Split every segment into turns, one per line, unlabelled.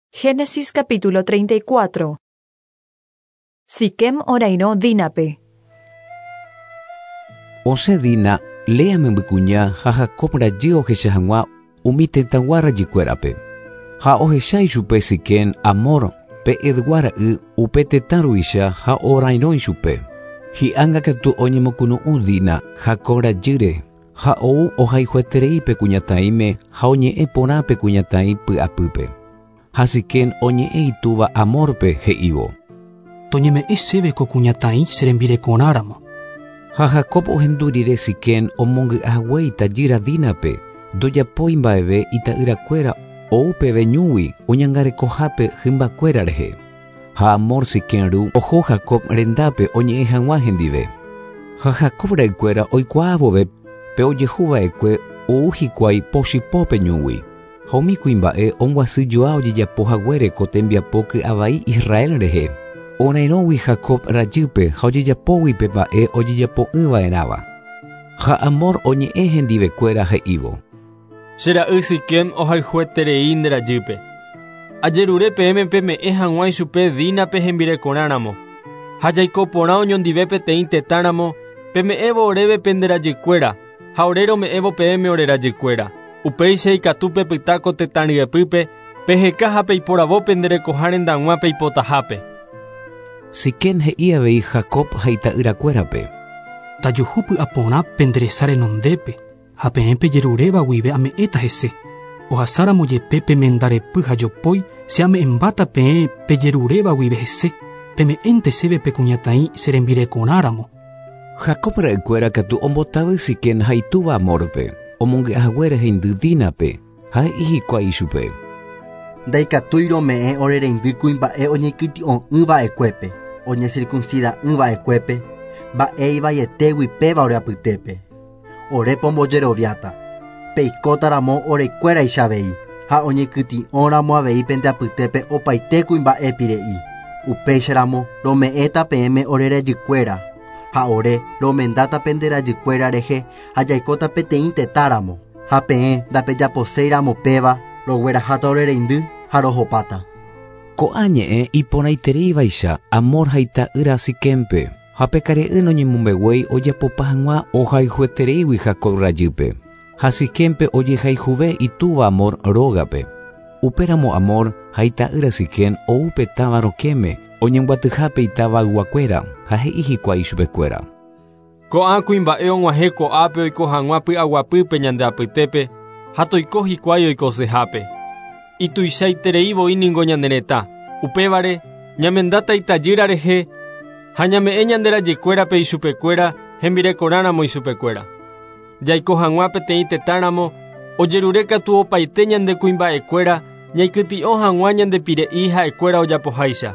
Génesis capítulo 34. Siquem orainó Dínape.
Ose Dina léame mbukuña ha Jacob raji ohechahagua umi tentaguara jikuérape. Ha ohechái chupe Siquem Amor pe Edguara'y upe tetãruicha ha orairõi chupe. Hi'ága katu oñemokunu'ũ Dina Jacob rajýre ha ou ohayhueterei pe kuñataĩme ha oñe'ẽ porã pe kuñataĩ py'apýpe. Ha Siquem oñe'ẽ itúva Amorpe he'ívo:
Toñeme'ẽ chéve ko kuñataĩ che rembirekorãramo.
Ha Jacob ohendurire Siquem omongy'ague itajýra Dínape ndojapói mba'eve ita'yrakuéra oupeve ñúgui oñangarekohápe hymbakuéra rehe. Ha Amor Siquemru oho Jacob rendápe oñe'ẽ hag̃ua hendive. Ha Jacob ra'ykuéra oikuaávove pe ojehuva'ekue ou hikuái pochipópe ñúgui. Ha umi kuimba'e ongguasyjoa ojejapohaguére ko tembiapo ky'avai Israel rehe. Orairõgui Jacob rajýpe ha ojejapógui pe mba'e ojejapo'ỹva'erãva. Ha Amor oñe'ẽ hendivekuéra he'ívo:
Che ra'y Siquem ohayhueterei nde rajýpe. Ajerure peẽme peme'ẽ hag̃uái chupe Dínape hembirekorãramo. Ha jaiko porã oñondive peteĩ tetãramo peme'ẽvo oréve pe nde rajykuéra ha ore rome'ẽvo peẽme ore rajykuéra. Upéicha ikatu pepyta ko tetãryepýpe peheka ha peiporavo pe nderekoha rendag̃ua peipotahápe.
Siquem he'i avei Jacob ha ita'yrakuérape:
Tajuhúpy aporã pe nderesa renondépe ha peẽ pejeruréva guive ame'ẽta hese. Ohasáramo jepe pemendarepy ha jopói che ame'ẽmbáta peẽ pejeruréva guive hese peme'ẽnte chéve pe kuñataĩ che rembirekorãramo.
Jacob ra'ykuéra katu ombotavy Siquem ha itúva Amorpe omongy'aguére hendy Dínape ha he'i hikuái chupe:
Ndaikatúi rome'ẽ orereindý kuimba'e oñekyti'õ'ỹva'ekuépe oñecircuncida'ỹva'ekuépe mba'eivaietegui péva ore apytépe. Orépa ombojeroviáta peikótaramo orekuéraicha avei ha oñekyti'õramo avei pende apytépe opaite kuimba'épire'i. Upéicharamo rome'ẽta peẽme ore rejykuéra ha ore romendáta pende rajykuéra rehe ha jaikóta peteĩ tetãramo ha peẽ ndapejaposéiramo péva rogueraháta orereindy ha rohopáta.
Ko'ã ñe'ẽ iporãitereivaicha Amor ha ita'yra Siquempe ha pekare'ỹ noñemombeguéi ojapopa hag̃ua ohayhuetereigui Jacob rajýpe. Ha Siquempe ojehayhuve itúva Amor rógape. Upéramo Amor ha ita'yra Siquem oupe táva rokẽme oñemguatyhápe itáva yguakuéra ha he'i hikuái chupekuéra:
Ko'ã kuimba'e og̃uahẽ ko'ápe oiko hag̃ua py'aguapýpe ñande apytépe ha toiko hikuái oikosehápe. Ituichaitereivoi niko ñane retã. Upévare ñamendáta itajýra rehe ha ñame'ẽ ñande rajykuérape ichupekuéra hembirekorãramo ichupekuéra. Jaiko hag̃ua peteĩ tetãramo ojerure katu opaite ñande kuimba'ekuéra ñaikyti'õ hag̃ua ñandepire'i ha'ekuéra ojapoháicha.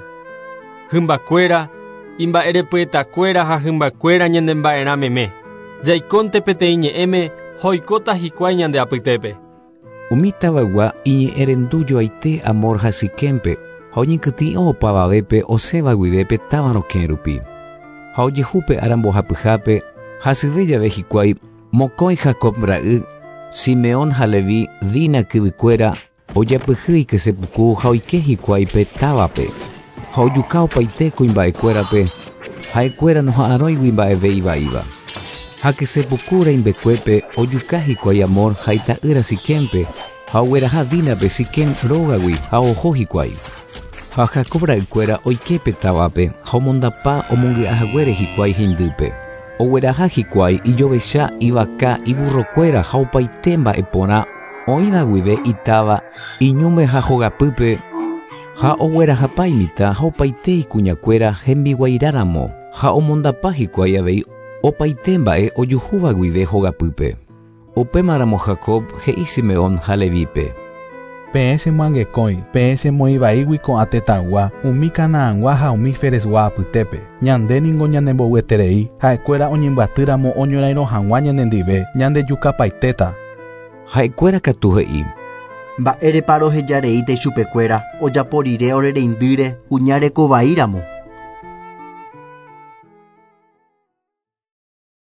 Hymbakuéra, imba'erepy'etakuéra ha hymbakuéra ñanemba'erã meme. Jaikónte peteĩ ñe'ẽme ha oikóta hikuái ñande apytépe.
Umi tavagua iñe'ẽrendujoaite Amor ha Siquempe ha oñekyti'õ opavavépe osẽva guivépe táva rokẽ rupi. Ha ojehúpe arambohapyhápe hasyve jave hikuái mokõi Jacob ra'y Simeón ha Leví Dina kyvykuéra ojapyhy ikesepuku ha oike hikuái pe távape ha ojuka opaite kuimba'ekuérape ha'ekuéra noha'ãrõigui mba'eve ivaíva. Ha kesepuku reimbekuépe ojuka hikuái Amor ha ita'yra Siquempe ha ogueraha Dínape Siquem rógagui ha oho hikuái. Ha Jacob ra'ykuéra oikepe távape ha omondapa omongy'ahaguére hikuái hindýpe. Ogueraha hikuái ijovecha ivaka iburrokuéra ha opaite mba'e porã oĩva guive itáva iñume ha hogapýpe ha oguerahapa imita ha opaite ikuñakuéra hembiguairáramo ha omondapa hikuái avei opaite mba'e ojuhúva guive hogapýpe. Upémaramo Jacob he'i Simeón ha Levípe:
Peẽ chemoangekói, peẽ chemoivaígui ko'ã tetãgua, umi Kanaãgua ha umi Feresgua apytépe. Ñande ningo ñanembogueterei, ha'ekuéra oñembyatýramo oñorairõ hag̃ua ñanendive, ñandejukapaitéta.
Ha'ekuéra katu he'i:
Mba'érepa rohejareíte chupekuéra ojapo rire orereindýre kuñarekovaíramo.